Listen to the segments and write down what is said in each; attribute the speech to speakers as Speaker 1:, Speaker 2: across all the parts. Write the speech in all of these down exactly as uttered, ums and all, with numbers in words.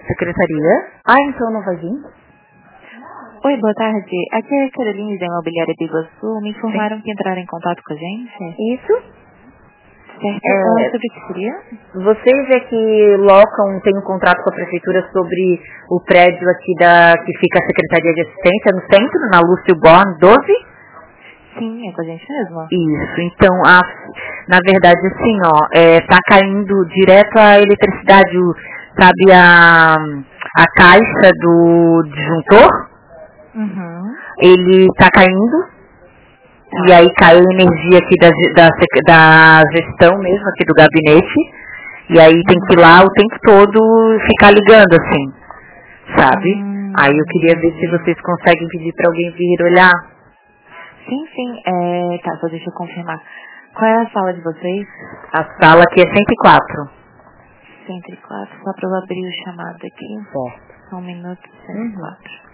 Speaker 1: secretaria.
Speaker 2: Ah, então não vai vir?
Speaker 3: Oi, boa tarde. Aqui é a Caroline da Imobiliária Biguaçu. Me informaram Sim. que entraram em contato com a gente.
Speaker 2: Isso.
Speaker 3: Certo. É, sobre o que seria?
Speaker 2: Vocês é que locam, tem um contrato com a prefeitura sobre o prédio aqui da que fica a Secretaria de Assistência no centro, na Lúcio Born doze?
Speaker 3: Sim, é com a gente mesmo.
Speaker 2: Isso, então, a, na verdade, assim, ó, é, tá caindo direto a eletricidade, o, sabe, a, a caixa do disjuntor?
Speaker 3: Uhum.
Speaker 2: Ele tá caindo. E aí caiu a energia aqui da, da, da gestão mesmo, aqui do gabinete. E aí tem que ir lá o tempo todo ficar ligando, assim, sabe?
Speaker 3: Hum,
Speaker 2: aí eu queria ver se vocês conseguem pedir pra alguém vir olhar.
Speaker 3: Sim, sim. É, tá, só deixa eu confirmar. Qual é a sala de vocês?
Speaker 2: A sala aqui é cento e quatro.
Speaker 3: cento e quatro, só pra eu abrir o chamado aqui.
Speaker 2: Certo.
Speaker 3: Só um minuto, cento e quatro. Uhum.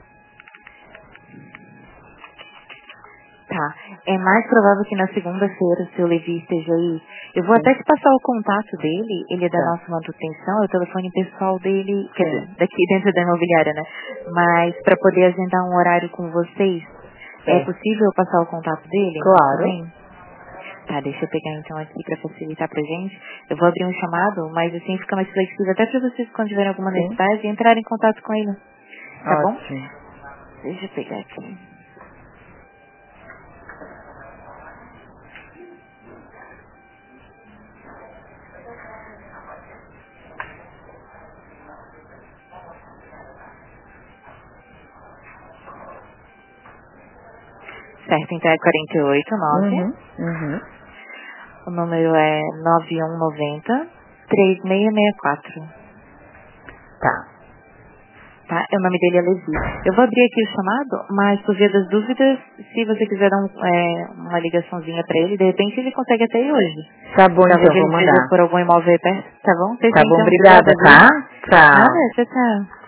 Speaker 3: Tá. É mais provável que na segunda-feira, se o Levi esteja aí, eu vou Sim. até te passar o contato dele, ele é da tá. nossa manutenção, é o telefone pessoal dele, quer dizer, daqui dentro da imobiliária, né? Mas para poder agendar um horário com vocês, é, é possível eu passar o contato dele?
Speaker 2: Claro.
Speaker 3: Também? Tá, deixa eu pegar então aqui para facilitar pra gente. Eu vou abrir um chamado, mas assim fica mais flexível, até para vocês quando tiverem alguma Sim. necessidade, entrarem em contato com ele. Tá
Speaker 2: Ótimo.
Speaker 3: bom? Deixa eu pegar aqui. Certo, então é quarenta e oito, nove.
Speaker 2: Uhum, uhum.
Speaker 3: O número é nove um nove zero, três seis seis quatro.
Speaker 2: Tá.
Speaker 3: Tá? O nome dele é Levi. Eu vou abrir aqui o chamado, mas por via das dúvidas, se você quiser dar um, é, uma ligaçãozinha pra ele, de repente ele consegue até ir hoje.
Speaker 2: Tá bom,
Speaker 3: Talvez
Speaker 2: então,
Speaker 3: ele
Speaker 2: vou
Speaker 3: esteja
Speaker 2: mandar.
Speaker 3: por algum imóvel aí perto, tá bom? Vocês
Speaker 2: Tá bom,
Speaker 3: então,
Speaker 2: obrigada,
Speaker 3: obrigada,
Speaker 2: tá? Tchau.
Speaker 3: Nada, tchau, tchau.